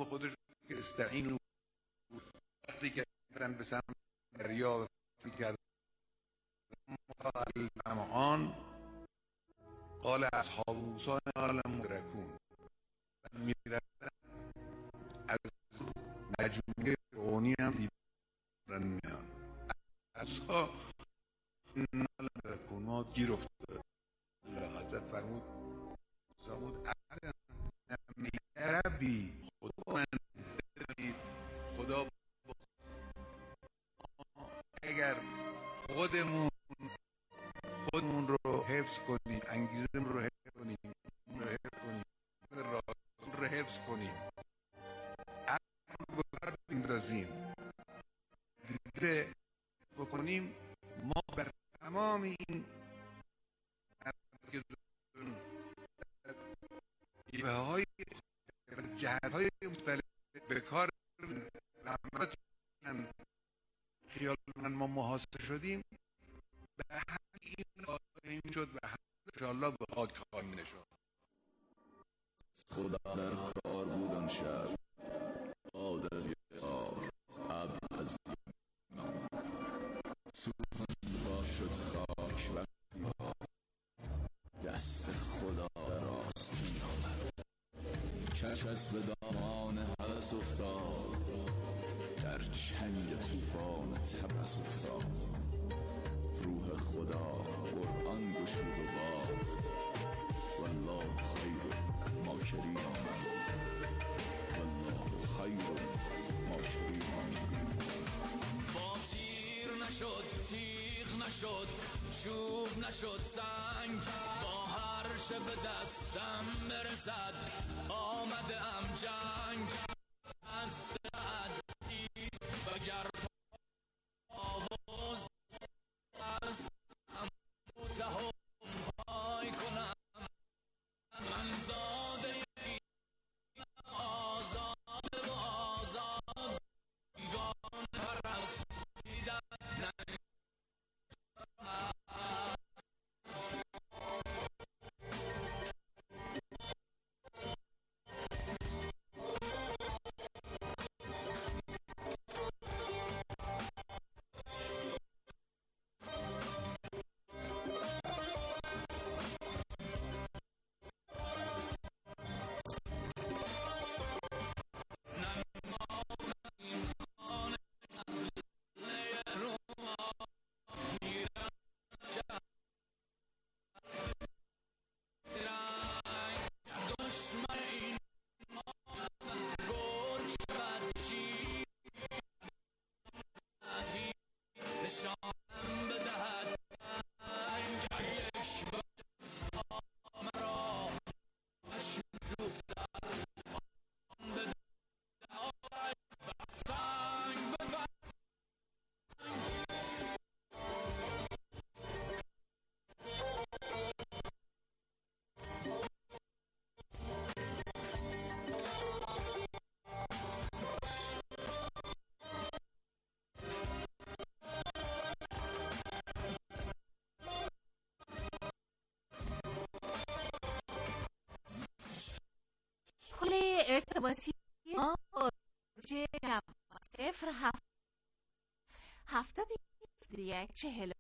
نام خودش که استعین وقتی که کردن به سمت دریا کردن الجمعان قال اصحاب موسی انا لمدرکون میرفتن از نجومی فرعونی هم دیدن میان اصحاب انا لمدرکون ما گیر افتاد. حضرت فرمود ربی خدا من خدا اگر خودمون رو حفظ کنیم، انگیزه رو حفظ کنیم، راه رو حفظ کنیم، عقل رو بر بندازیم، دیگه بکنیم، ما بر تمام این جبهه های جهت های مختلف به کار خیال من ما محاصره شدیم، به همین خواهیم شد و انشاءالله به خاک خواهیم نشد. خدا در کار بودن شب عادت یار عبد از سوزن با شد خاک و دست خدا راستین آمد. کس به دامان هوس افتاد، در چنگ طوفان طمس افتاد. روح خدا قرآن گشود و باز، والله خیر ماکرین آمد. والله خیر ماکرین آمد. با تیر نشد تیغ نشد چوب نشد سنگ، با هر چه به دستم برسد آمده ام جنگ. از عدیس و گرم آواز از هم تهم پای کنم. من زاده آزاد و آزاد بیگان پرستیدن ارتباطی ما برج 07140.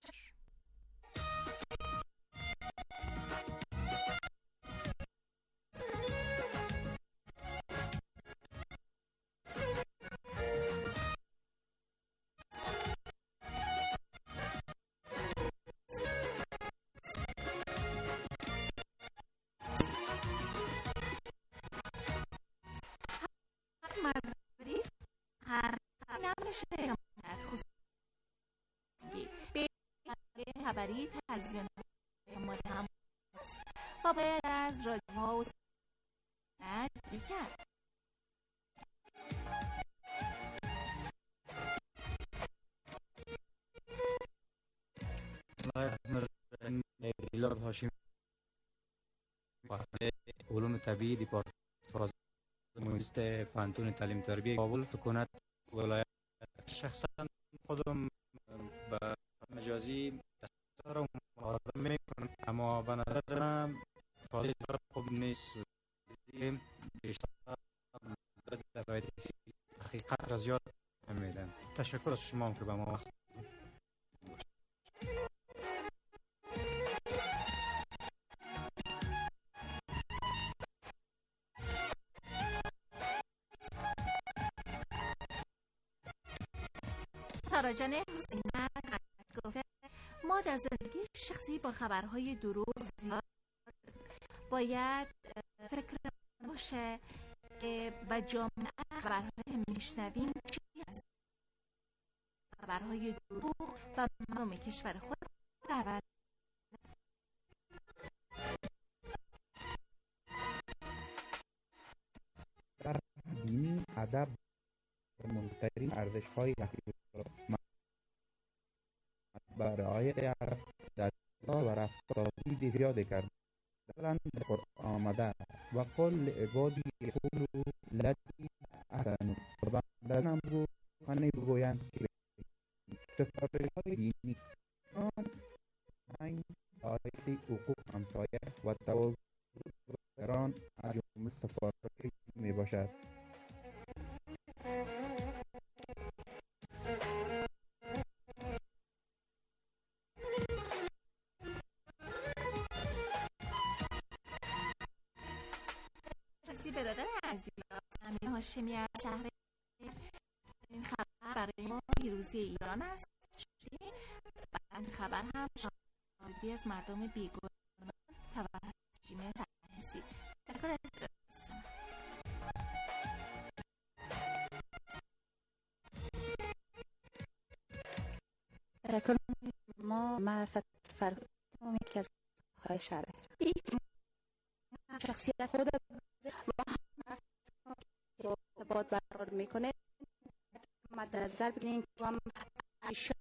خبری تلویزیون ما هم است و باید از رادیوها و دیگر. میلاد هاشمی، علوم طبیعی، دیپارتمان مهندس پانتون تعلیم تربیت کابل، سکونت ولایت. شخصا خودم به مجازی دستار مهارت میکنم، اما به نظر من کاری خوب نیست. بیشتر تشکر از شما هم که به ما وقت تارا جان حسینت گفته ما در زندگی شخصی با خبرهای دروغ زیاد باید فکر باشه که به جامعه خبرهای میشنویم چی هست، خبرهای دروغ و مردم کشور خود خبر در دینی ادب مهمترین ارزش‌های اخلاقی و رعایت در و رفتاری زیاد کرد. مثلا در قرآن آمده و قل عبادی یقولوا التی احسن و بندگانم بگویند که سفارش‌های دینی آن آیت حقوق همسایه و تواضع بزرگان از جمله سفارش میباشد. برادر عزیز امیر هاشمی از شهر این خبر برای ما پیروزی ایران است و این خبر هم شاملی از مردم بیگناه توسط رژیم صهیونیستی. تشکر از تشکر. ما معرفت فرق که از های شهر شخصیت خود با ارتباط برقرار میکنه مد نظر بگیریم که هم ایشان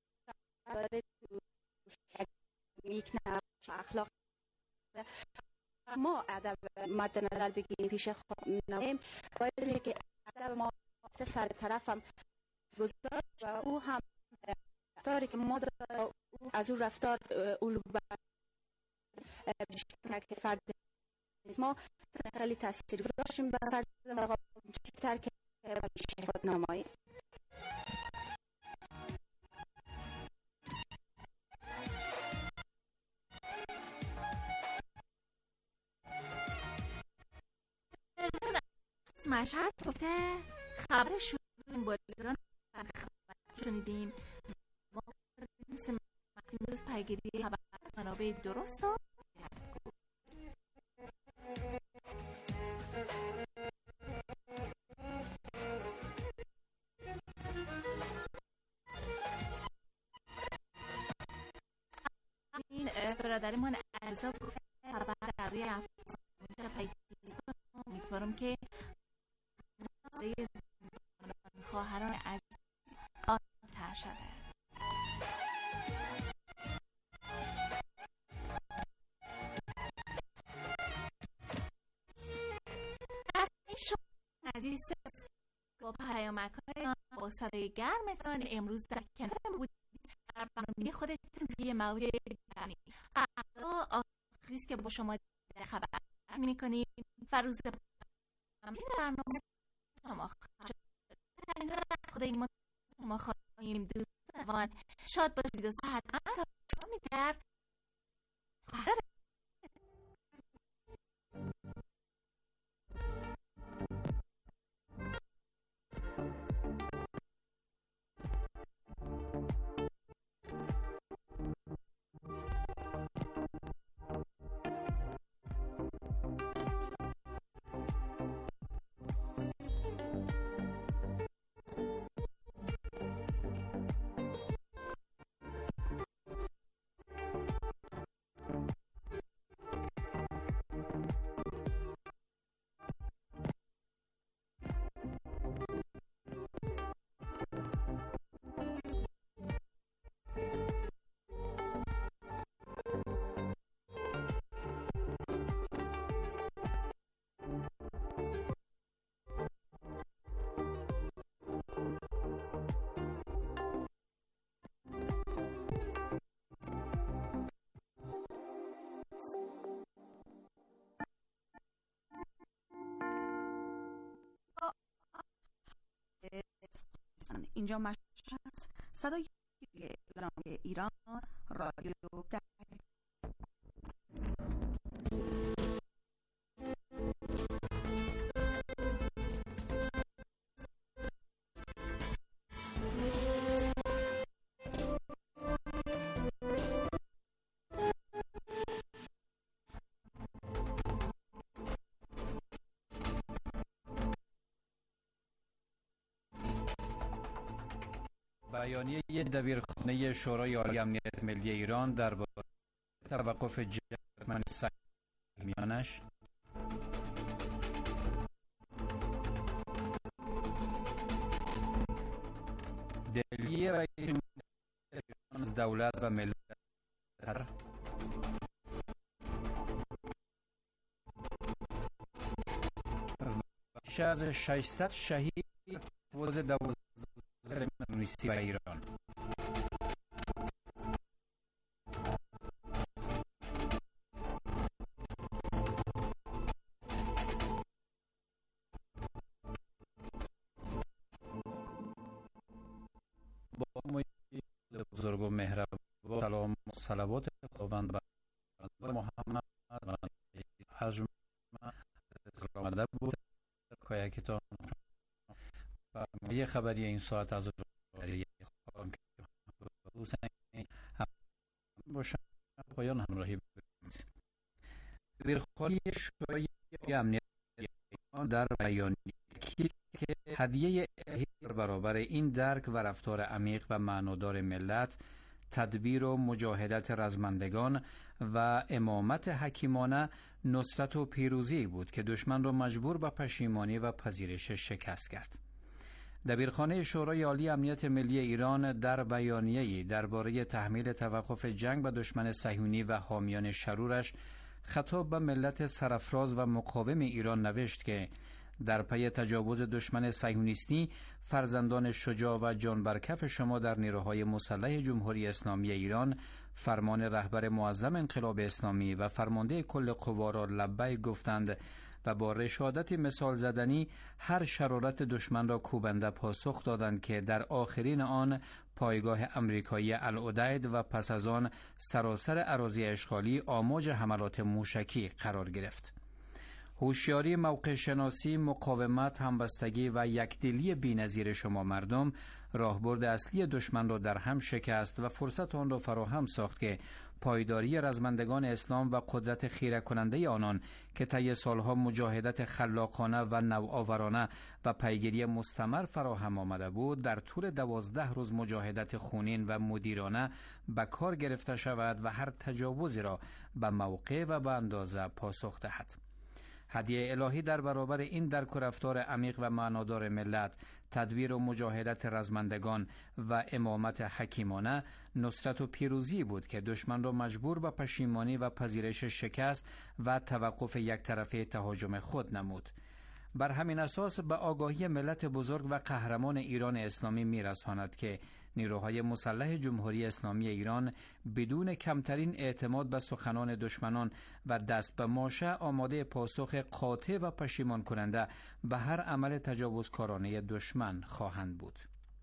یک نوع اخلاق ما ادب مد نظر بگیریم پیش خودمون باید که ادب ما سر طرف هم گذاشت و او هم رفتاری که ما از او رفتار الگو که فرد ما خیلی تاثیر گذاشتیم بر فرد بیشتر که پیش خود نمایی. مشهد گفته خبر شروع با ایران شنیدیم ما امروز پیگیری خبر از منابع درست و این برادرمان اعضا گفته خبر در روی افغانستان پیگیری کنم امیدوارم که خواهران عزیز آسان‌تر شود. از این شما عزیز با پیامک‌های با صدای گرمتان امروز در کنار بودید در برنامه خودتون یه موضوع دیگری فردا آخریست که با شما در خبر می‌کنیم فروز برنامه شما خدای ما خواهیم دوستان شاد باشید و صحت تا شما در اینجا ایران رادیو بیانیه دبیرخانه شورای عالی امنیت ملی ایران درباره توقف جنگ صهیونیانش. دلیل رئیس ایران از دولت و ملت بیش از 600 شهید وز 12 کمونیستی و ایران. با بزرگ و مهربان سلام و صلوات خداوند بر محمد حجم آمده بود که یکیتان یه خبری این ساعت از باشم پایان همراهی دبیرخانه شورای امنیت در بیانیه که هدیه الهی برابر این درک و رفتار عمیق و معنادار ملت، تدبیر و مجاهدت رزمندگان و امامت حکیمانه، نصرت و پیروزی بود که دشمن را مجبور به پشیمانی و پذیرش شکست کرد. دبیرخانه شورای عالی امنیت ملی ایران در بیانیه‌ای درباره تحمیل توقف جنگ به دشمن صهیونی و حامیان شرورش خطاب به ملت سرافراز و مقاوم ایران نوشت که در پی تجاوز دشمن صهیونیستی، فرزندان شجاع و جانبرکف شما در نیروهای مسلح جمهوری اسلامی ایران فرمان رهبر معظم انقلاب اسلامی و فرمانده کل قوا را لبیک گفتند و با رشادت مثال زدنی هر شرارت دشمن را کوبنده پاسخ دادند که در آخرین آن پایگاه امریکایی العدید و پس از آن سراسر اراضی اشغالی آماج حملات موشکی قرار گرفت. هوشیاری، موقع شناسی، مقاومت، همبستگی و یکدلی بی‌نظیر شما مردم راهبرد اصلی دشمن را در هم شکست و فرصت آن را فراهم ساخت که پایداری رزمندگان اسلام و قدرت خیره کننده آنان که طی سالها مجاهدت خلاقانه و نوآورانه و پیگیری مستمر فراهم آمده بود، در طول 12 روز مجاهدت خونین و مدیرانه به کار گرفته شود و هر تجاوزی را به موقع و به اندازه پاسخ دهد. هدیه الهی در برابر این درک و رفتار عمیق و معنادار ملت، تدبیر و مجاهدت رزمندگان و امامت حکیمانه، نصرت و پیروزی بود که دشمن را مجبور به پشیمانی و پذیرش شکست و توقف یک طرفه تهاجم خود نمود. بر همین اساس به آگاهی ملت بزرگ و قهرمان ایران اسلامی میرساند که نیروهای مسلح جمهوری اسلامی ایران بدون کمترین اعتماد به سخنان دشمنان و دست به ماشه آماده پاسخ قاطع و پشیمان کننده به هر عمل تجاوزکارانه دشمن خواهند بود.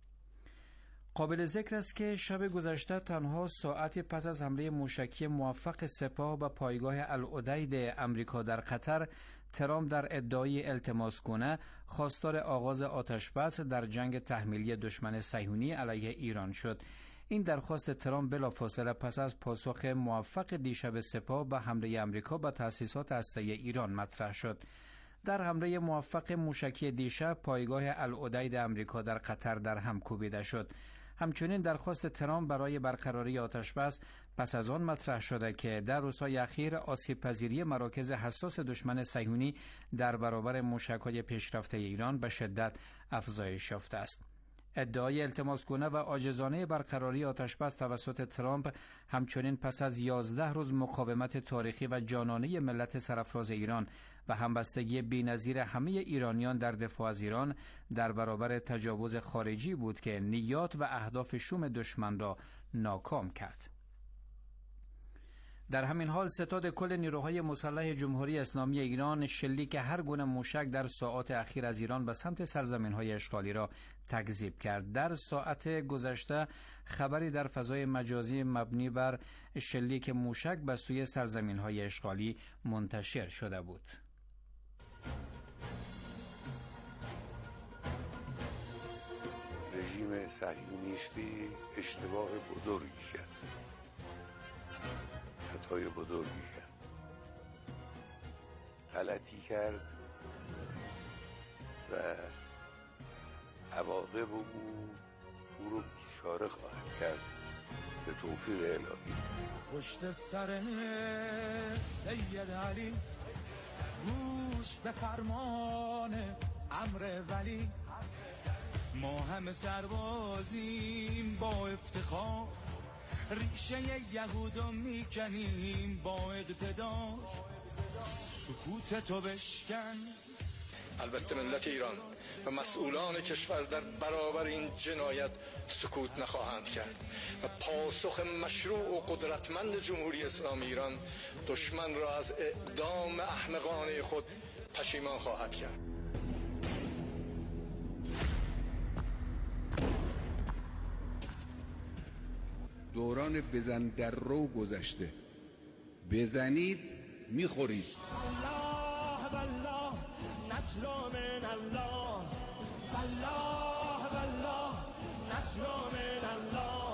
قابل ذکر است که شب گذشته تنها ساعتی پس از حمله موشکی موفق سپاه به پایگاه العدید امریکا در قطر، ترامپ در ادعای التماسگونه خواستار آغاز آتشبس در جنگ تحمیلی دشمن صهیونی علیه ایران شد. این درخواست ترامپ بلافاصله پس از پاسخ موفق دیشب سپاه به حمله امریکا به تأسیسات هسته‌ای ایران مطرح شد. در حمله موفق موشکی دیشب پایگاه العدید امریکا در قطر در هم کوبیده شد. همچنین درخواست ترامپ برای برقراری آتشبس پس از آن مطرح شده که در روزهای اخیر آسیب پذیری مراکز حساس دشمن صهیونی در برابر موشک‌های پیشرفته ایران به شدت افزایش یافته است. ادعای التماسگونه و عاجزانه برقراری آتشبس توسط ترامپ همچنین پس از 11 روز مقاومت تاریخی و جانانه ملت سرافراز ایران و همبستگی بی‌نظیر همه ایرانیان در دفاع از ایران در برابر تجاوز خارجی بود که نیات و اهداف شوم دشمن را ناکام کرد. در همین حال ستاد کل نیروهای مسلح جمهوری اسلامی ایران شلیک هر گونه موشک در ساعات اخیر از ایران به سمت سرزمین‌های اشغالی را تکذیب کرد. در ساعت گذشته خبری در فضای مجازی مبنی بر شلیک موشک به سوی سرزمین‌های اشغالی منتشر شده بود. رژیم صهیونیستی اشتباه بزرگی کرد، خطای بزرگی کرد، غلطی کرد و عواقب او رو بیچاره خواهد کرد به توفیق الهی. پشت سر سید علی گوش به فرمان امر ولی، ما همه سربازیم با افتخار، ریشه یهودو میکنیم با اقتدار، سکوت تو بشکن. البته ملت ایران و مسئولان کشور در برابر این جنایت سکوت نخواهند کرد و پاسخ مشروع و قدرتمند جمهوری اسلامی ایران دشمن را از اقدام احمقانه خود پشیمان خواهد کرد. دوران بزن در رو گذشته، بزنید میخورید. الله والله نصر من الله، والله والله نصر من الله.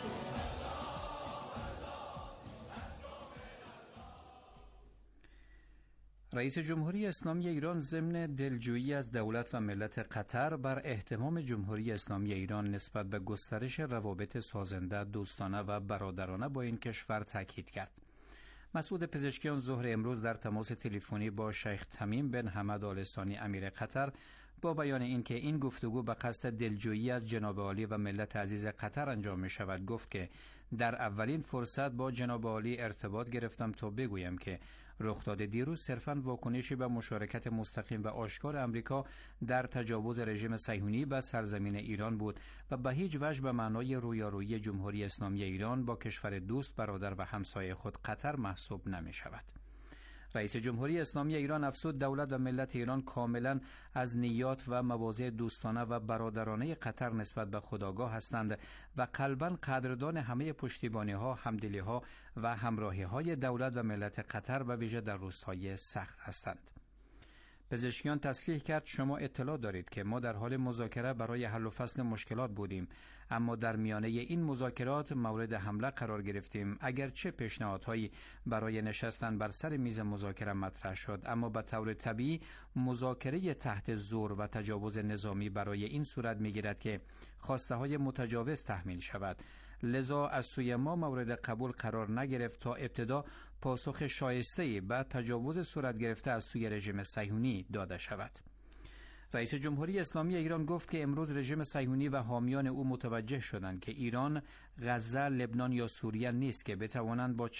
رئیس جمهوری اسلامی ایران ضمن دلجویی از دولت و ملت قطر بر اهتمام جمهوری اسلامی ایران نسبت به گسترش روابط سازنده، دوستانه و برادرانه با این کشور تاکید کرد. مسعود پزشکیان ظهر امروز در تماس تلفنی با شیخ تمیم بن حمد آل ثانی امیر قطر با بیان اینکه این گفتگو به قصد دلجویی از جناب عالی و ملت عزیز قطر انجام می شود گفت که در اولین فرصت با جناب عالی ارتباط گرفتم تا بگویم که رخداد دیروز صرفاً واکنشی به مشارکت مستقیم و آشکار امریکا در تجاوز رژیم صهیونی به سرزمین ایران بود و به هیچ وجه به معنای رویارویی جمهوری اسلامی ایران با کشور دوست، برادر و همسایه خود قطر محسوب نمی شود. رئیس جمهوری اسلامی ایران افزود دولت و ملت ایران کاملا از نیات و مواضع دوستانه و برادرانه قطر نسبت به خود آگاه هستند و قلباً قدردان همه پشتیبانی‌ها، همدلی‌ها و همراهی‌های دولت و ملت قطر و ویژه در روزهای سخت هستند. پزشکیان تصریح کرد شما اطلاع دارید که ما در حال مذاکره برای حل و فصل مشکلات بودیم، اما در میانه این مذاکرات مورد حمله قرار گرفتیم. اگرچه پیشنهادهایی برای نشستن بر سر میز مذاکره مطرح شد، اما به طور طبیعی مذاکره تحت زور و تجاوز نظامی برای این صورت میگیرد که خواسته های متجاوز تحمیل شود. لذا از سوی ما مورد قبول قرار نگرفت تا ابتدا پاسخ شایسته‌ای به تجاوز صورت گرفته از سوی رژیم صهیونی داده شود. رئیس جمهوری اسلامی ایران گفت که امروز رژیم صهیونی و حامیان او متوجه شدند که ایران غزه، لبنان یا سوریه نیست که بتوانند با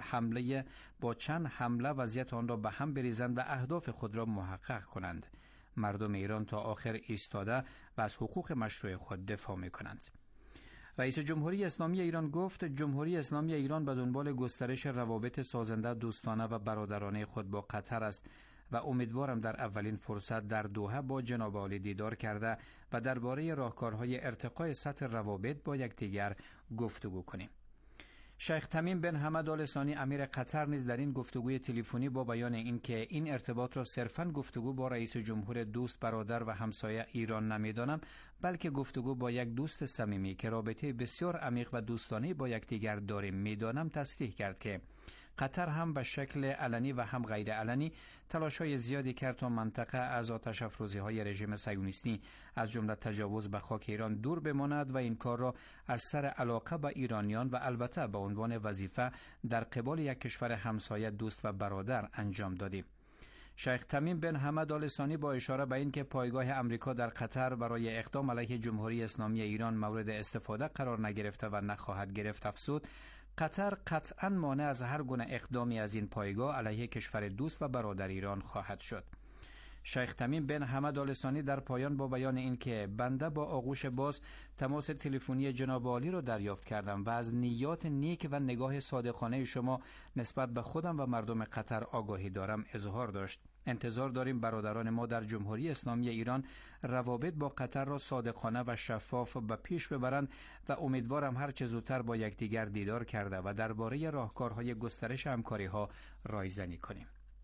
چند حمله وضعیت آن را به هم بریزند و اهداف خود را محقق کنند. مردم ایران تا آخر ایستاده و از حقوق مشروع خود دفاع می‌کنند. رئیس جمهوری اسلامی ایران گفت جمهوری اسلامی ایران به دنبال گسترش روابط سازنده، دوستانه و برادرانه خود با قطر است و امیدوارم در اولین فرصت در دوحه با جناب عالی دیدار کرده و درباره راهکارهای ارتقای سطح روابط با یکدیگر گفتگو کنیم. شیخ تمیم بن حمد آل ثانی امیر قطر نیز در این گفتگوی تلفنی با بیان اینکه این ارتباط را صرفاً گفتگو با رئیس جمهور دوست، برادر و همسایه ایران نمی‌دانم، بلکه گفتگو با یک دوست صمیمی که رابطه بسیار عمیق و دوستانه با یکدیگر داریم می‌دانم تصریح کرد که قطر هم به شکل علنی و هم غیر علنی تلاش‌های زیادی کرد تا منطقه از آتش افروزی‌های رژیم صهیونیستی از جمله تجاوز به خاک ایران دور بماند و این کار را از سر علاقه به ایرانیان و البته به عنوان وظیفه در قبال یک کشور همسایه، دوست و برادر انجام دادیم. شیخ تمیم بن حمد آل ثانی با اشاره به اینکه پایگاه امریکا در قطر برای اقدام علیه جمهوری اسلامی ایران مورد استفاده قرار نگرفته و نخواهد گرفت افزود قطر قطعاً مانع از هر گونه اقدامی از این پایگاه علیه کشور دوست و برادر ایران خواهد شد. شیخ تمیم بن حمد آل ثانی در پایان با بیان این که بنده با آغوش باز تماس تلفنی جناب عالی را دریافت کردم و از نیات نیک و نگاه صادقانه شما نسبت به خودم و مردم قطر آگاهی دارم اظهار داشت. انتظار داریم برادران ما در جمهوری اسلامی ایران روابط با قطر را صادقانه و شفاف به پیش ببرند و امیدوارم هر چه زودتر با یکدیگر دیدار کرده و درباره راهکارهای گسترش همکاری‌ها رایزنی کنیم.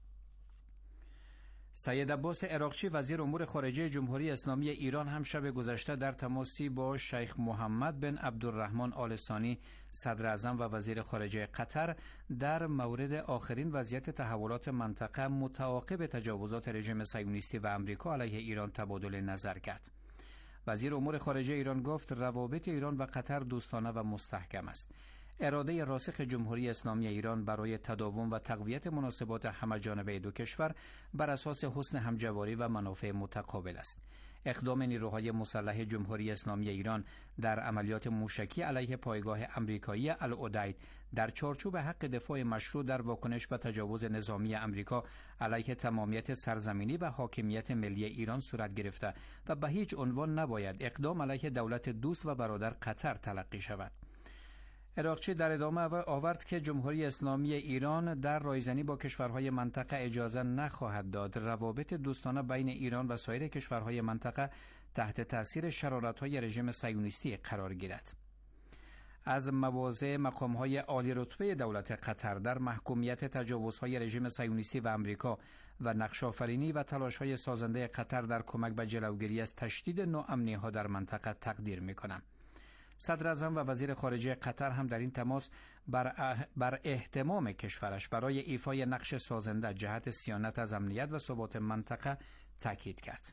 سید عباس عراقچی وزیر امور خارجه جمهوری اسلامی ایران هم شب گذشته در تماسی با شیخ محمد بن عبدالرحمن آل ثانی صدر اعظم و وزیر خارجه قطر در مورد آخرین وضعیت تحولات منطقه متعاقب تجاوزات رژیم صهیونیستی و آمریکا علیه ایران تبادل نظر کرد. وزیر امور خارجه ایران گفت روابط ایران و قطر دوستانه و مستحکم است. اراده راسخ جمهوری اسلامی ایران برای تداوم و تقویت مناسبات همه‌جانبه دو کشور بر اساس حسن همجواری و منافع متقابل است. اقدام نیروهای مسلح جمهوری اسلامی ایران در عملیات موشکی علیه پایگاه آمریکایی العدید در چارچوب حق دفاع مشروع در واکنش به تجاوز نظامی آمریکا علیه تمامیت سرزمینی و حاکمیت ملی ایران صورت گرفته و به هیچ عنوان نباید اقدام علیه دولت دوست و برادر قطر تلقی شود. عراقچی در ادامه آورد که جمهوری اسلامی ایران در رایزنی با کشورهای منطقه اجازه نخواهد داد روابط دوستانه بین ایران و سایر کشورهای منطقه تحت تأثیر شرارت‌های رژیم صهیونیستی قرار گیرد. از مواضع مقام‌های عالی رتبه دولت قطر در محکومیت تجاوزهای رژیم صهیونیستی و آمریکا و نقش‌آفرینی و تلاش‌های سازنده قطر در کمک به جلوگیری از تشدید نوآمنی‌ها در منطقه تقدیر می‌کنم. صدر اعظم و وزیر خارجه قطر هم در این تماس بر اهتمام کشورش برای ایفای نقش سازنده جهت صیانت از امنیت و ثبات منطقه تاکید کرد.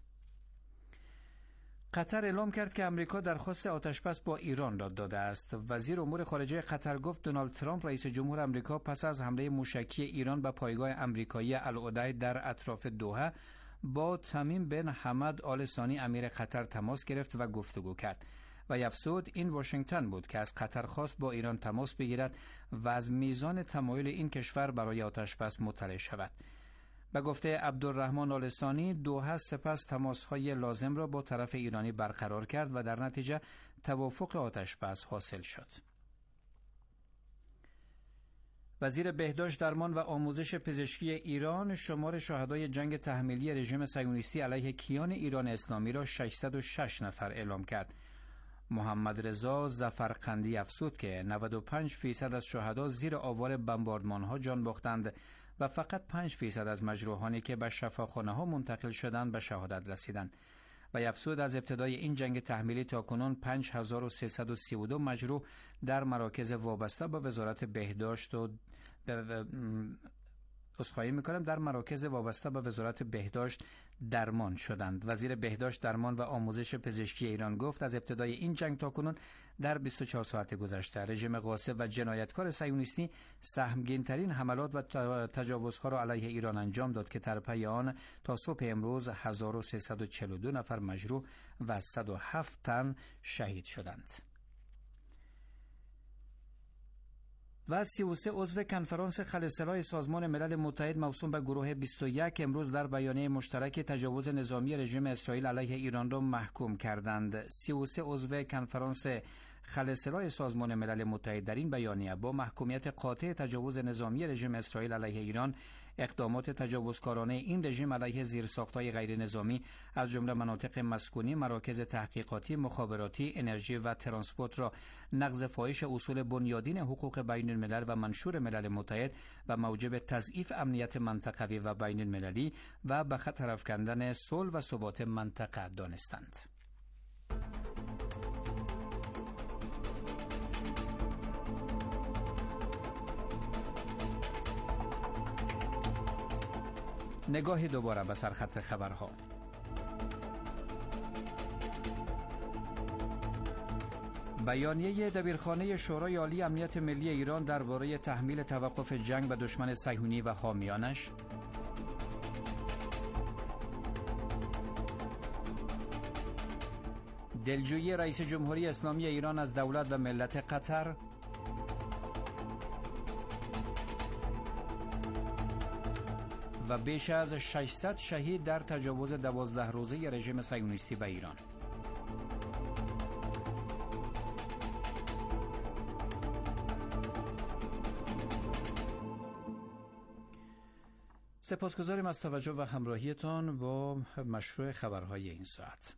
قطر اعلام کرد که آمریکا درخواست آتشبس با ایران را داده است. وزیر امور خارجه قطر گفت دونالد ترامپ رئیس جمهور آمریکا پس از حمله موشکی ایران به پایگاه آمریکایی العدید در اطراف دوحه با تمیم بن حمد آل ثانی امیر قطر تماس گرفت و گفتگو کرد و افزود این واشنگتن بود که از قطر خواست با ایران تماس بگیرد و از میزان تمایل این کشور برای آتشبس مطلع شود. به گفته عبدالرحمن آل ثانی دوحه سپس تماس‌های لازم را با طرف ایرانی برقرار کرد و در نتیجه توافق آتشبس حاصل شد. وزیر بهداشت، درمان و آموزش پزشکی ایران شمار شهدای جنگ تحمیلی رژیم صهیونیستی علیه کیان ایران اسلامی را 606 نفر اعلام کرد. محمد رضا ظفرقندی افزود که 95% از شهدا زیر آوار بمباردمان‌ها جان باختند و فقط 5% از مجروحانی که به شفاخانه‌ها منتقل شدند به شهادت رسیدند. و افزود از ابتدای این جنگ تحمیلی تا کنون 5332 مجروح در مراکز وابسته به وزارت بهداشت و در مراکز وابسته به وزارت بهداشت درمان شدند. وزیر بهداشت، درمان و آموزش پزشکی ایران گفت از ابتدای این جنگ تا کنون در 24 ساعت گذشته رژیم غاصب و جنایتکار صهیونیستی سهمگین‌ترین حملات و تجاوزها را علیه ایران انجام داد که در پی آن تا صبح امروز 1342 نفر مجروح و 107 تن شهید شدند. و 33 عضو کنفرانس خلسلای سازمان ملل متحد موسوم به گروه 21 امروز در بیانیه مشترک تجاوز نظامی رژیم اسرائیل علیه ایران را محکوم کردند. 33 عضو کنفرانس خلسلای سازمان ملل متحد در این بیانیه با محکومیت قاطع تجاوز نظامی رژیم اسرائیل علیه ایران، اقدامات تجاوزکارانه این رژیم علیه زیرساخت‌های غیر نظامی از جمله مناطق مسکونی، مراکز تحقیقاتی، مخابراتی، انرژی و ترانسپورت را نقض فاحش اصول بنیادین حقوق بین الملل و منشور ملل متحد و موجب تضعیف امنیت منطقوی و بین المللی و به خطر افکندن صلح و ثبات منطقه دانستند. نگاهی دوباره به سرخط خبرها. بیانیه دبیرخانه شورای عالی امنیت ملی ایران درباره تحمیل توقف جنگ به دشمن صهیونی و حامیانش. دلجویی رئیس جمهوری اسلامی ایران از دولت و ملت قطر. و بیش از 600 شهید در تجاوز 12 روزه رژیم صهیونیستی به ایران. سپاسگزاریم از توجه و همراهیتان با مشروع خبرهای این ساعت.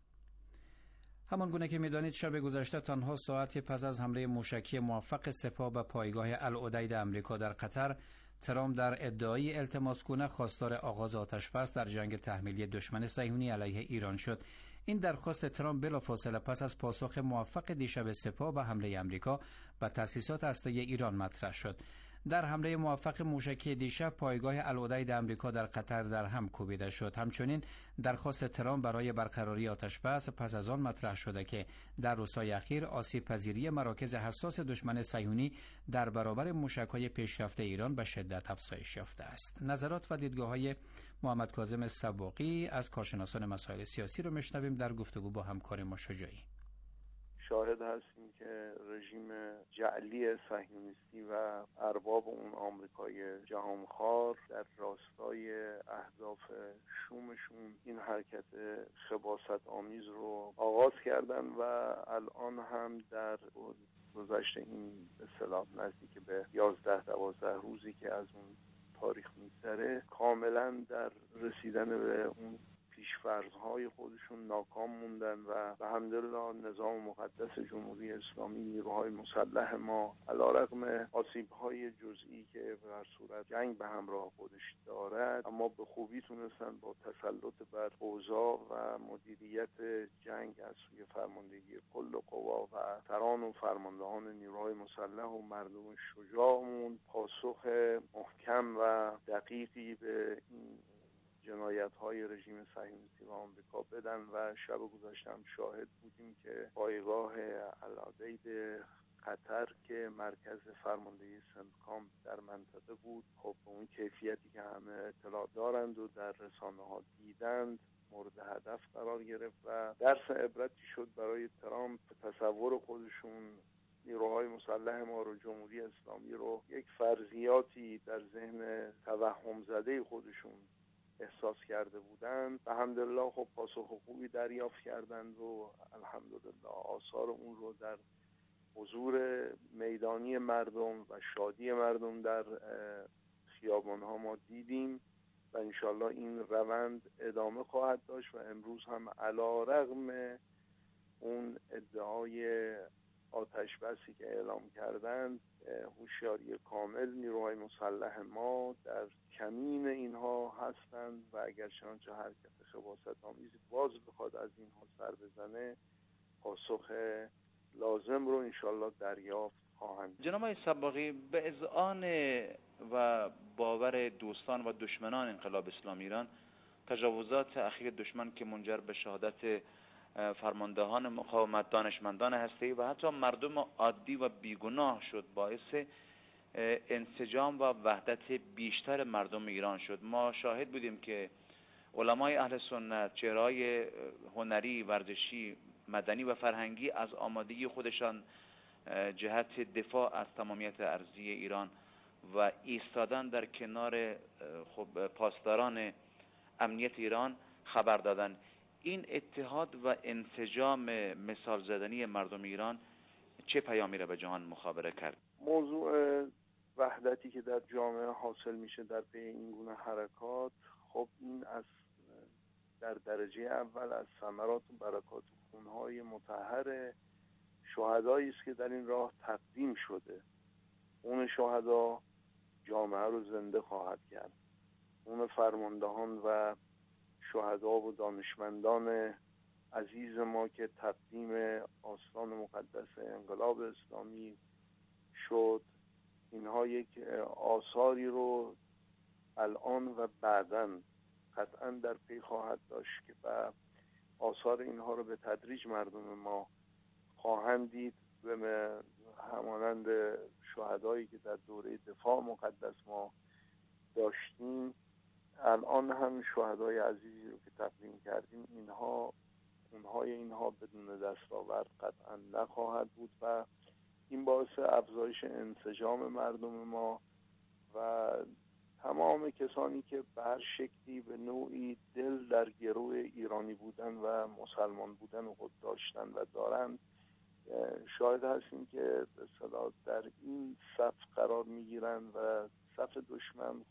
همان گونه که می‌دانید شب گذشته تنها ساعتی پس از حمله موشکی موفق سپاه به پایگاه العدید امریکا در قطر، ترامپ در ادعای التماس گونه خواستار آغاز آتش‌بس در جنگ تحمیلی دشمن صهیونی علیه ایران شد. این درخواست ترامپ بلافاصله پس از پاسخ موفق دیشب سپاه به حمله امریکا به تأسیسات هسته‌ای ایران مطرح شد. در حمله موفق موشکی دیشب پایگاه العدید امریکا در قطر در هم کوبیده شد. همچنین درخواست ترامپ برای برقراری آتش‌بس پس از آن مطرح شده که در روزهای اخیر آسیب پذیری مراکز حساس دشمن صهیونی در برابر موشک‌های پیشرفته ایران به شدت افزایش یافته است. نظرات و دیدگاه‌های محمد کاظم سباقی از کارشناسان مسائل سیاسی رو میشنویم در گفتگو با همکار ما شجاعی. شاهد هستیم که رژیم جعلی صهیونیستی و ارباب اون آمریکای جهانخوار در راستای اهداف شومشون این حرکت خباثت آمیز رو آغاز کردن و الان هم در گذشت این به اصطلاح نزدیک به 11-12 روزی که از اون تاریخ میگذره کاملا در رسیدن به اون پیش‌فرض‌های خودشون ناکام موندن و به حمدالله نظام مقدس جمهوری اسلامی، نیروهای مسلح ما علیرغم آسیب‌های جزئی که به صورت جنگ به همراه خودش دارد، اما به خوبی تونستن با تسلط بر اوضاع و مدیریت جنگ از سوی فرماندهی کل قوا و سران و فرماندهان نیروهای مسلح و مردم شجاعمون پاسخ محکم و دقیقی به این جنایت‌های رژیم صهیونیستی و آمریکا بدن و شب گذشته هم شاهد بودیم که پایگاه العدید قطر که مرکز فرماندهی سنتکام در منطقه بود، خب به اون کیفیتی که همه اطلاع دارند و در رسانه‌ها دیدند مورد هدف قرار گرفت و درس عبرتی شد برای ترامپ. تصور خودشون نیروهای مسلح ما رو، جمهوری اسلامی رو، یک فرضیاتی در ذهن توهم زده خودشون احساس کرده بودند. الحمدلله خب پاسخ خوبی دریافت کردند و الحمدلله آثار اون رو در حضور میدانی مردم و شادی مردم در خیابان‌ها ما دیدیم و انشالله این روند ادامه خواهد داشت و امروز هم علیرغم اون ادعای آتش بسی که اعلام کردند، هوشیاری کامل نیروهای مسلح ما در کمین اینها هستند و اگر چنانچه حرکت خباثت آمیزی باز بخواد از اینها سر بزنه، پاسخ لازم رو انشالله دریافت خواهند. جناب آقای سباقی، به اذعان و باور دوستان و دشمنان انقلاب اسلامی ایران، تجاوزات اخیر دشمن که منجر به شهادت فرماندهان مقاومت، دانشمندان هسته‌ای و حتی مردم عادی و بیگناه شد، باعث انسجام و وحدت بیشتر مردم ایران شد. ما شاهد بودیم که علمای اهل سنت، چهره‌های هنری، ورزشی، مدنی و فرهنگی از آمادگی خودشان جهت دفاع از تمامیت ارضی ایران و ایستادن در کنار پاسداران امنیت ایران خبر دادن. این اتحاد و انسجام مثال زدنی مردم ایران چه پیامی را به جهان مخابره کرد؟ موضوع وحدتی که در جامعه حاصل میشه در پی این گونه حرکات، خب این از در درجه اول از ثمرات و برکات خونهای مطهر شهدایی است که در این راه تقدیم شده. اون شهدا جامعه رو زنده خواهد کرد. اون فرماندهان و شهدا و دانشمندان عزیز ما که تقدیم آستان مقدس انقلاب اسلامی شد، اینها یک آثاری رو الان و بعداً قطعاً در پی خواهد داشت که آثار اینها رو به تدریج مردم ما خواهند دید و همانند شهدایی که در دوره دفاع مقدس ما داشتیم، الان هم شهدای عزیزی رو که تقدیم کردیم اینها بدون دستاورد قطعا نخواهد بود و این باعث افزایش انسجام مردم ما و تمام کسانی که به هر شکلی به نوعی دل در گروه ایرانی بودن و مسلمان بودن خود داشتن و دارند، شاهد هستیم که به اصطلاح در این صف قرار میگیرند و صف دشمن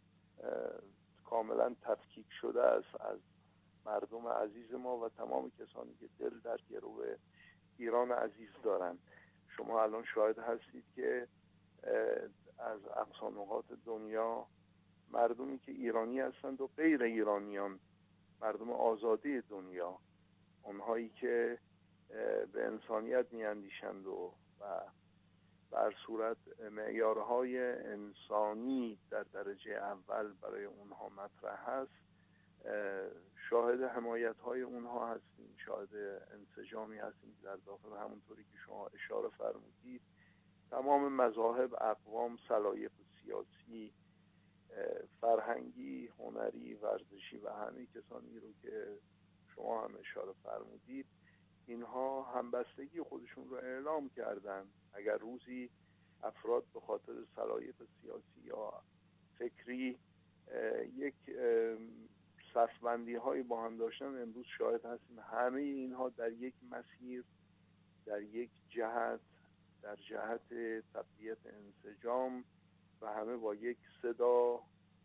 کاملا تفکیک شده است از مردم عزیز ما و تمام کسانی که دل در گروه ایران عزیز دارند. شما الان شاهد هستید که از اقصا نقاط دنیا مردمی که ایرانی هستند و غیر ایرانیان، مردم آزادی دنیا، اونهایی که به انسانیت میاندیشند و بر صورت معیارهای انسانی در درجه اول برای اونها مطرح هست، شاهد حمایت‌های اونها هستیم، شاهد انسجامی هستیم در داخل، همونطوری که شما اشاره فرمودید، تمام مذاهب، اقوام، سلایق سیاسی، فرهنگی، هنری، ورزشی و همه کسانی رو که شما هم اشاره فرمودید، اینها همبستگی خودشون رو اعلام کردن. اگر روزی افراد به خاطر سلایق سیاسی یا فکری یک صفبندی هایی با هم داشتن، امروز شاهد هستیم همه اینها در یک مسیر، در یک جهت، در جهت تقویت انسجام و همه با یک صدا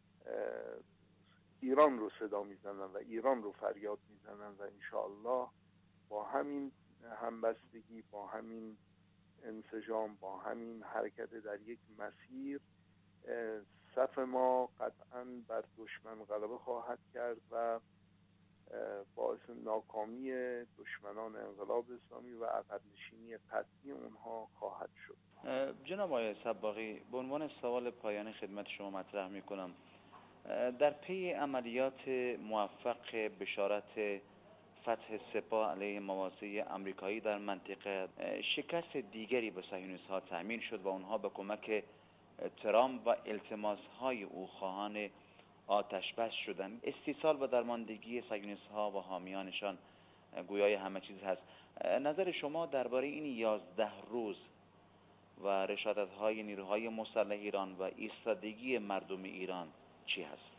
ایران رو صدا میزنن و ایران رو فریاد میزنن و انشاءالله با همین همبستگی، با همین انسجام، با همین حرکت در یک مسیر، صف ما قطعاً بر دشمن غلبه خواهد کرد و باعث ناکامی دشمنان انقلاب اسلامی و عقب‌نشینی قطعی اونها خواهد شد. جناب آقای صباغی، به عنوان سوال پایانی خدمت شما مطرح میکنم، در پی عملیات موفق بشارت فتح سپاه علیه مواسح امریکایی در منطقه، شکست دیگری به صهیونیست‌ها تأمین شد و اونها به کمک ترامپ و التماس‌های او خواهان آتش بس شدند. استیصال و درماندگی صهیونیست‌ها و حامیانشان گویای همه چیز هست. نظر شما درباره این 11 روز و رشادت‌های نیروهای مسلح ایران و ایستادگی مردم ایران چی هست؟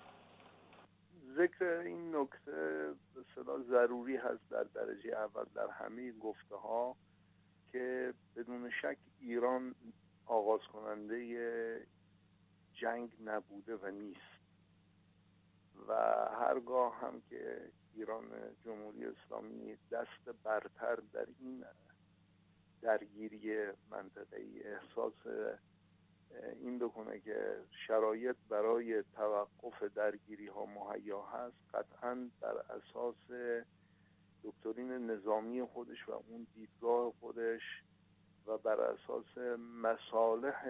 ذکر این نکته به اصطلاح ضروری هست در درجه اول در همه گفته ها که بدون شک ایران آغاز کننده جنگ نبوده و نیست و هرگاه هم که ایران جمهوری اسلامی دست برتر در این درگیری منطقه‌ای احساس این بکنه که شرایط برای توقف درگیری ها مهیا هست، قطعاً بر اساس دکترین نظامی خودش و اون دیدگاه خودش و بر اساس مصالح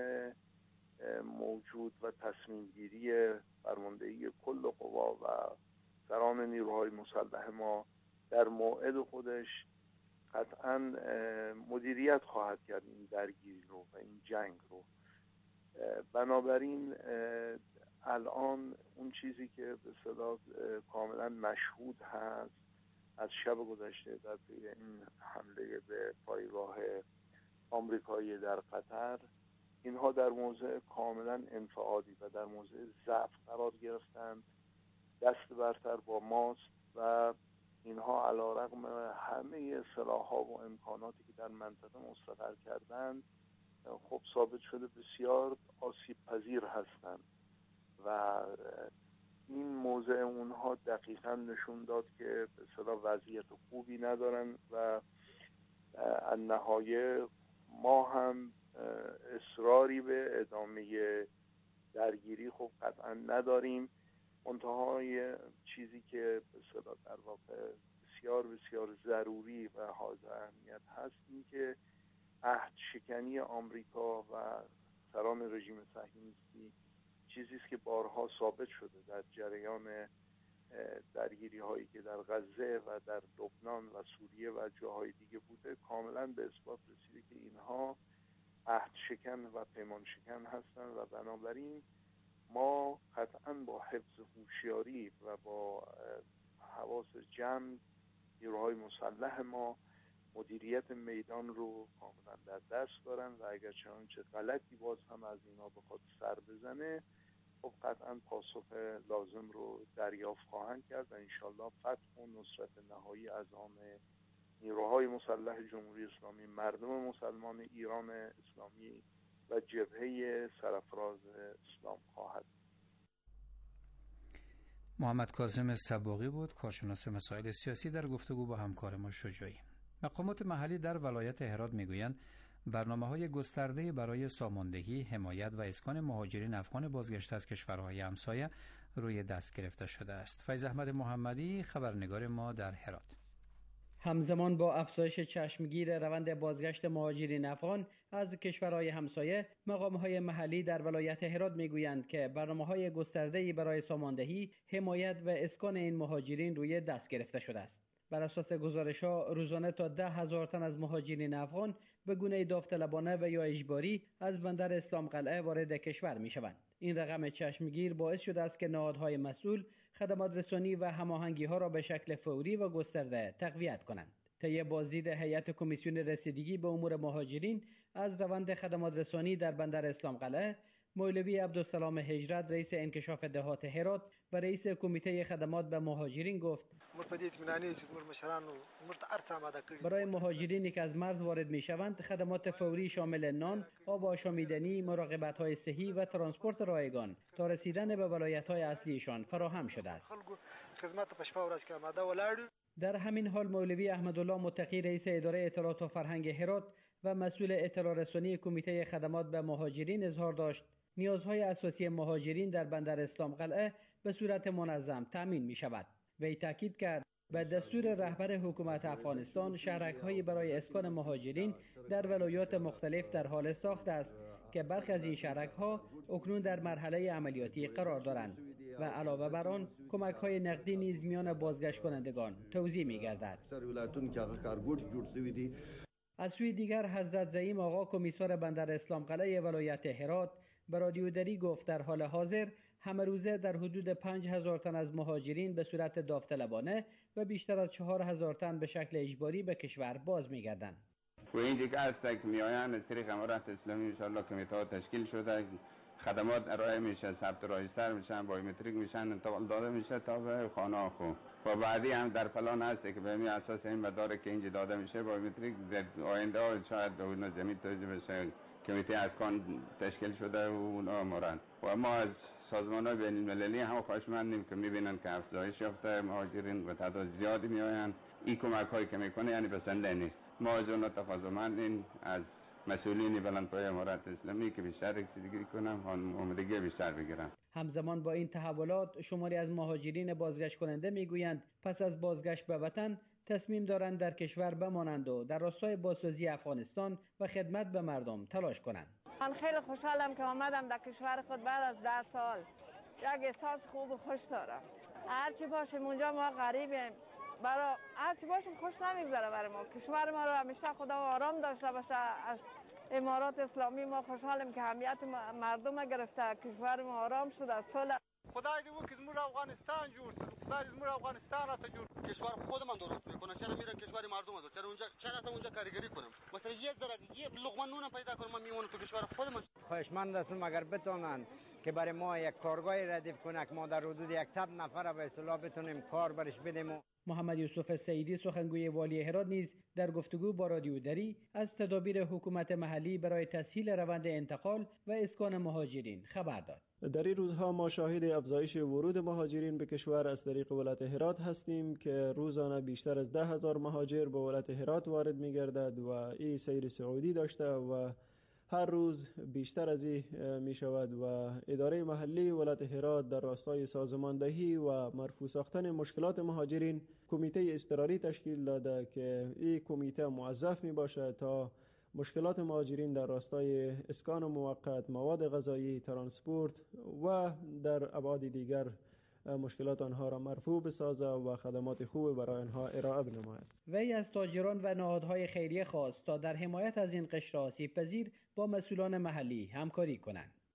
موجود و تصمیم گیری فرماندهی کل قوا و سران نیروهای مسلح ما در موعد خودش قطعاً مدیریت خواهد کرد این درگیری رو و این جنگ رو. بنابراین الان اون چیزی که به اصطلاح کاملا مشهود هست از شب گذشته در پی این حمله به پایگاه آمریکایی در قطر، اینها در موضع کاملا انفعالی و در موضع ضعف قرار گرفتند، دست برتر با ماست و اینها علیرغم همه سلاح‌ها و امکاناتی که در منطقه مستقر کردند، خب ثابت شده بسیار آسیب پذیر هستند و این موضع اونها دقیقاً نشون داد که به اصطلاح وضعیت خوبی ندارن و النهایه ما هم اصراری به ادامه درگیری خب قطعاً نداریم. منتهای چیزی که به اصطلاح در واقع بسیار بسیار ضروری و حائز اهمیت هست این که عهد شکنی آمریکا و سران رژیم صهیونیستی چیزی است که بارها ثابت شده در جریان درگیری هایی که در غزه و در لبنان و سوریه و جاهای دیگه بوده، کاملا به اثبات رسیده که اینها عهد شکن و پیمان شکن هستند و بنابراین ما قطعا با حفظ هوشیاری و با حواس جمع نیروهای مسلح ما مدیریت میدان رو کاملا در دست دارن و اگر چنانچه غلطی باز هم از اینا بخواد سر بزنه خب قطعا پاسخ لازم رو دریافت خواهند کرد و انشالله فتح و نصرت نهایی از آن نیروهای مسلح جمهوری اسلامی، مردم مسلمان ایران اسلامی و جبهه سرفراز اسلام خواهد. محمد کاظم صباغی بود، کارشناس مسائل سیاسی، در گفتگو با همکار ما شجاعی. مقامات محلی در ولایت هرات میگویند برنامه‌های گسترده برای ساماندهی، حمایت و اسکان مهاجرین افغان بازگشته از کشورهای همسایه روی دست گرفته شده است. فیض احمد محمدی، خبرنگار ما در هرات. همزمان با افزایش چشمگیر روند بازگشت مهاجرین افغان از کشورهای همسایه، مقام‌های محلی در ولایت هرات میگویند که برنامه‌های گسترده‌ای برای ساماندهی، حمایت و اسکان این مهاجرین روی دست گرفته شده است. بر اساس گزارش‌ها روزانه تا 10,000 تن از مهاجرین افغان به گونه داوطلبانه و یا اجباری از بندر اسلام قلعه وارد کشور می‌شوند. این رقم چشمگیر باعث شده است که نهادهای مسئول خدمات رسانی و هماهنگی‌ها را به شکل فوری و گسترده تقویت کنند. طی بازدید هیئت کمیسیون رسیدگی به امور مهاجرین از روند خدمات رسانی در بندر اسلام قلعه، مولوی عبدالسلام هجرت رئیس انکشاف دهات هرات و رئیس کمیته خدمات به مهاجرین گفت برای مهاجرینی که از مرز وارد می‌شوند خدمات فوری شامل نان، آب آشامیدنی، مراقبت‌های صحی و ترانسپورت رایگان تا رسیدن به ولایت‌های اصلیشان فراهم شده است. در همین حال مولوی احمدالله متقی رئیس اداره اطلاعات و فرهنگ هرات و مسئول اطلاع رسانی کمیته خدمات به مهاجرین اظهار داشت نیازهای اساسی مهاجرین در بندر اسلام قلعه به صورت منظم تامین می شود. وی تاکید کرد به دستور رهبر حکومت افغانستان شهرک‌هایی برای اسکان مهاجرین در ولایات مختلف در حال ساخت است که برخی از این شهرک‌ها اکنون در مرحله عملیاتی قرار دارند و علاوه بر آن کمک‌های نقدی نیز میان بازگشت کنندگان توزیع می‌گردد. از سوی دیگر حضرت زعیم آقا کمیسار بندر اسلام قلعه ولایت هرات به رادیو دری گفت در حال حاضر همه روزه در حدود 5,000 تن از مهاجرین به صورت داوطلبانه و بیشتر از 4,000 تن به شکل اجباری به کشور باز می‌گردند. و این دیگه است که میآیند از طریق امارات اسلامی ان شاء الله کمیته تشکیل شده، خدمات ارائه میشه، ثبت رایستر میشن، بایومتریک میشن، انتقال داده میشه تا به خانه خو و بعدی هم در پلان هست که به اساس این مدارک که اینجا داده میشه بایومتریک در آینده شاید به اون زمین توجیه بشه. کمیته اسکان تشکیل شده و اونا مورند و ما از سازمان‌های بین‌المللی هم خواهشمندیم که می‌بینن که افزایش یافته مهاجرین و تعداد زیادی میآیند. این کمک‌هایی که میکنه یعنی بسنده نیست. ما از اون تقاضامندیم از مسئولین بلندپایه امارات اسلامی که بیشتر رسیدگی کنن، آمادگی بیشتر بگیرن. همزمان با این تحولات شماری از مهاجرین بازگشت کننده میگویند پس از بازگشت به وطن تصمیم دارند در کشور بمانند و در راستای بازسازی افغانستان و خدمت به مردم تلاش کنند. من خیلی خوشحالم که آمدم در کشور خود بعد از 10 سال. یک احساس خوب و خوش دارم. هرچی باشیم اونجا ما غریبیم. برای هرچی باشیم خوش نمیگذره برای ما. کشور ما رو همیشه خدا آرام داشته باشه. از امارات اسلامی ما خوشحالیم که همیت مردم گرفته، کشور ما آرام شده، صلح. خدای دیو که زمور افغانستان جور شد. خدای زمور افغانستان را جور. کشور خود من درست میکنه. چرا میرم کشور مردم رو؟ چرا اونجا کارگری کنم؟ مثلا یک ذره یه لقمه نون پیدا کنم من میمونم تو کشور خود من. خواهشمند هستم اگر بتونن که برای ما یک کارگاهی ردیف کنه که ما در حدود 100 نفر به اصطلاح بتونیم کار برش بدیم. محمد یوسف سعیدی سخنگوی والی هرات نیز در گفتگو با رادیو دری از تدابیر حکومت محلی برای تسهیل روند انتقال و اسکان مهاجرین خبر داد. در این روزها ما شاهد افزایش ورود مهاجرین به کشور از طریق ولایت هرات هستیم که روزانه بیشتر از 10,000 مهاجر به ولایت هرات وارد می‌گردد و این سیر صعودی داشته و هر روز بیشتر از این می شود و اداره محلی ولایت هرات در راستای سازماندهی و مرفوع ساختن مشکلات مهاجرین کمیته اضطراری تشکیل داده که این کمیته موظف می باشد تا مشکلات مهاجرین در راستای اسکان موقت، مواد غذایی، ترانسپورت و در ابعاد دیگر مشکلات آنها را مرفوع بسازد و خدمات خوب برای آنها ارائه بنماید. وی از تاجران و نهادهای خیریه خواست تا در حمایت از این قشر آسیب پذیر با مسئولان محلی همکاری کنند.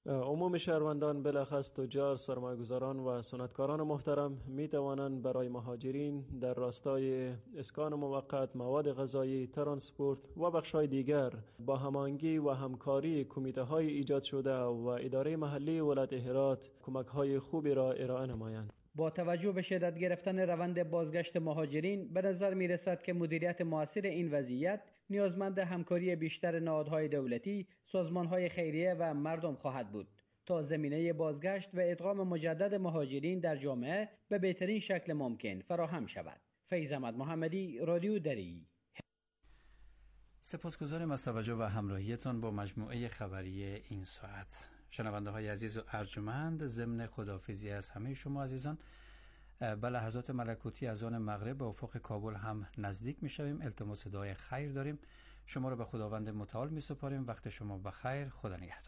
عموم شهروندان بلخص تجار، سرمایه‌گذاران و صنعتکاران محترم می توانند برای مهاجرین در راستای اسکان موقت، مواد غذایی، ترانسپورت و بخش‌های دیگر با هماهنگی و همکاری کمیته‌های ایجاد شده و اداره محلی ولایت هرات کمک‌های خوبی را ارائه نمایند. با توجه به شدت گرفتن روند بازگشت مهاجرین، به نظر می رسد که مدیریت مؤثر این وضعیت نیازمند همکاری بیشتر نهادهای دولتی، سازمانهای خیریه و مردم خواهد بود تا زمینه بازگشت و ادغام مجدد مهاجرین در جامعه به بهترین شکل ممکن فراهم شود. فیض احمد محمدی، رادیو دری. سپاسگزاریم از توجه و همراهیتان با مجموعه خبری این ساعت. شنونده های عزیز و ارجمند، ضمن خداحافظی از همه شما عزیزان، به لحظات ملکوتی از آن مغرب به افق کابل هم نزدیک می شویم. التماس دعای خیر داریم. شما را به خداوند متعال می سپاریم. وقت شما بخیر. خدا نگهدار.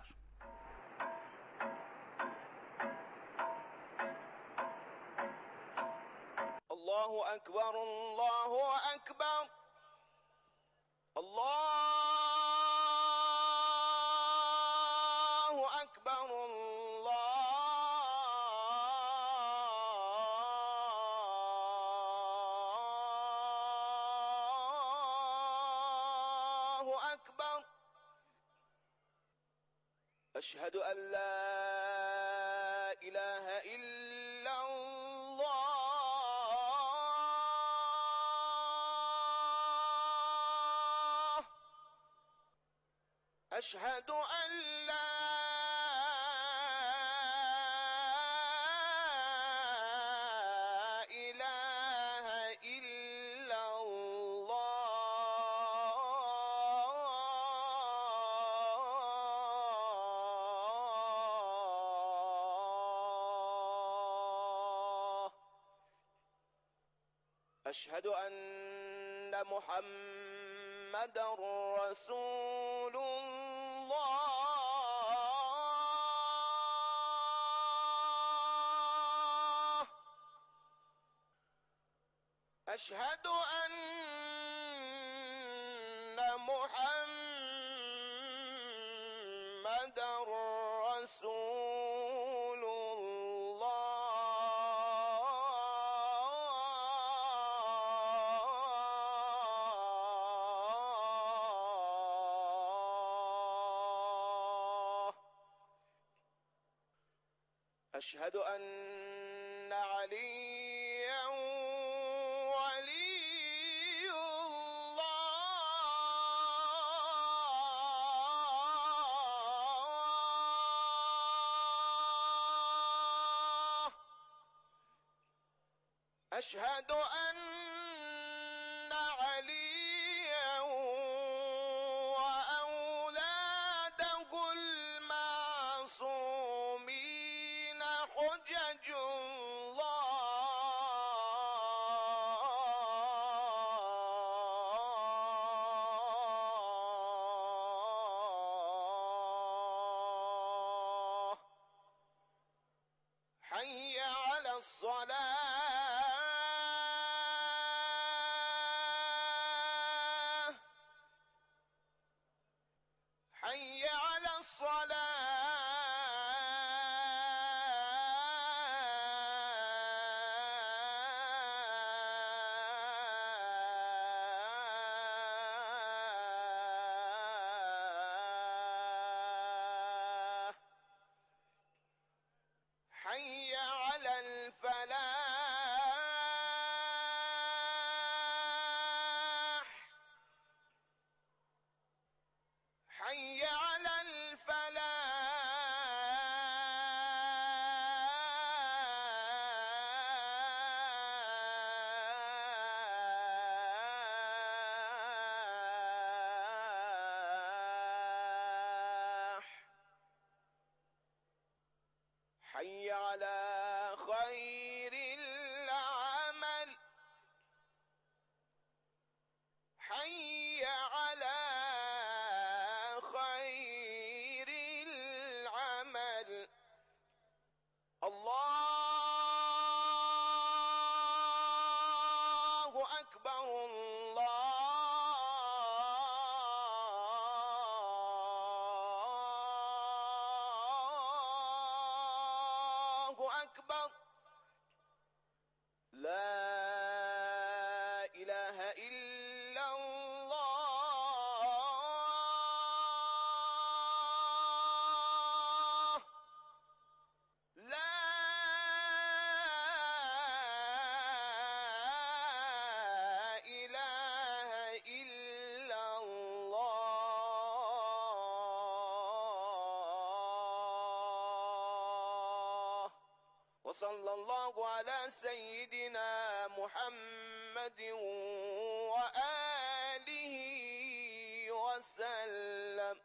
الله اکبر، الله اکبر، الله اکبر، الله اکبر. اشهد ان لا اله الا الله، اشهد ان لا اله الا الله، اشهد ان محمد رسول الله، اشهد ان محمد رسول الله، اشهد ان عليا ولي الله، اشهد ان عليا واولاده المعصومين حجج الله. حي على الصلاة، حي على الصلاة، حي على الفلاح، حي على الفلاح، حي على خير العمل، حي على خير العمل. الله أكبر، الله الله أكبر لا إله إلا الله لا إله إلا الله وصلى الله على سيدنا محمد وآله وسلم.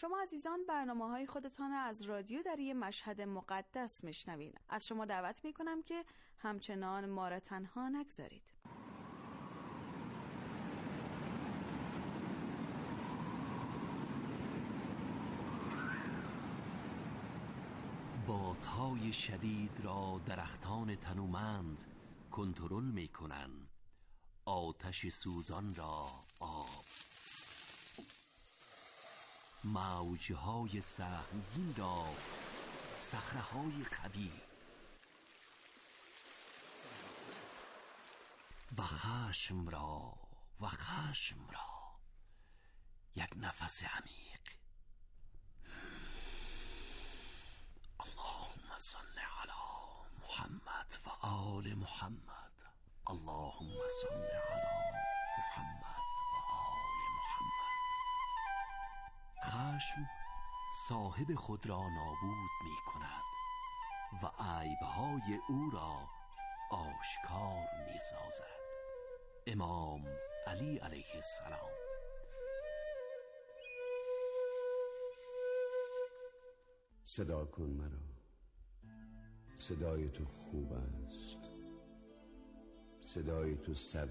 شما عزیزان برنامه‌های خودتان از رادیو در یه مشهد مقدس میشنوید. از شما دعوت میکنم که همچنان ما را تنها نگذارید. بادهای شدید را درختان تنومند کنترل می‌کنند، آتش سوزان را آب، موجهای سهمگین را صخره‌های قوی و خشم را یک نفس عمیق. اللهم صل علی محمد و آل محمد. اللهم صل علی محمد و آل محمد. خشم صاحب خود را نابود می کند و عیبهای او را آشکار می سازد. امام علی علیه السلام. صدا کن مرا، صدای تو خوب است، صدای تو